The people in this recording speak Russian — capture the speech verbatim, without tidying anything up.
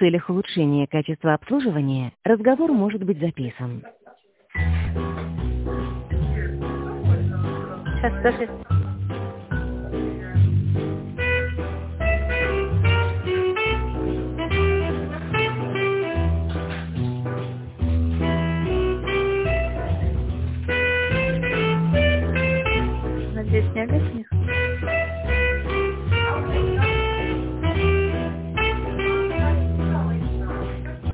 целях улучшения качества обслуживания разговор может быть записан. Сейчас, скажи. Надеюсь, не обидно?